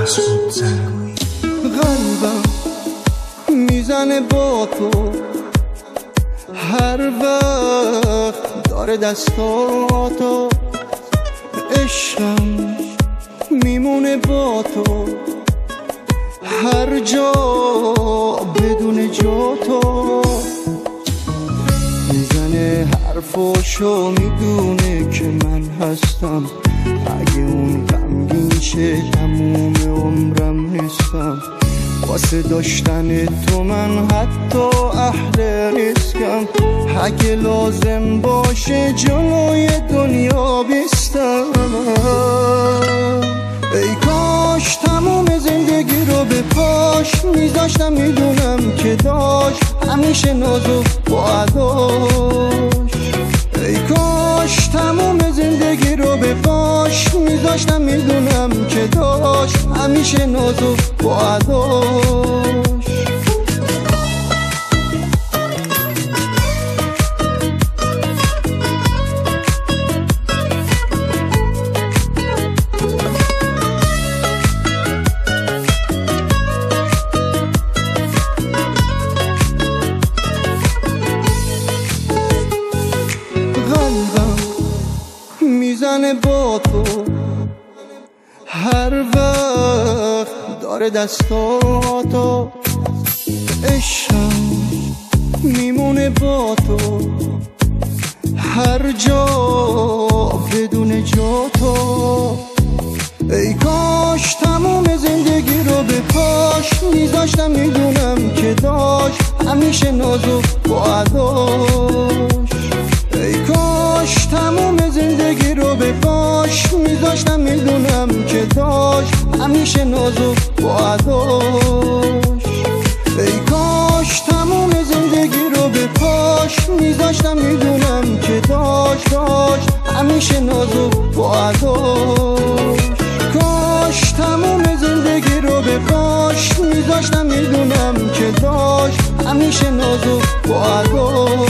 قلبم میزنه با تو هر وقت داره دستاتو، عشقم میمونه با تو هر جا بدون جا تو. میزنه حرفاشو میدونه که من هستم، اگه اون غمگین شه تموم عمرم نیستم. واسه داشتن تو من حتی اهل ریسکم، اگه لازم باشه جلوی دنیا بیستم. ای کاش تموم زندگی رو به پاش میذاشتم، میدونم که داشت همیشه نازو با عداش. ای کاش تموم زندگی رو به پاش میذاشتم، میدونم که داشت همیشه نازو با عداش. میزنه با تو هر وقت داره دستاتو، عشقم میمونه با تو هر جا بدون جا تو. ای کاش تموم زندگی رو به پاش میذاشتم، میدونم که داشت همیشه نازو با عداش. ای کاش تموم زندگی رو به پاش میذاشتم، میدونم که داشت همیشه نازو با عداش. ای کاش تموم زندگی رو به پاش میذاشتم، میدونم که داشت همیشه نازو با عداش. کاش تموم زندگی رو به پاش میذاشتم، میدونم که داشت همیشه نازو با عداش.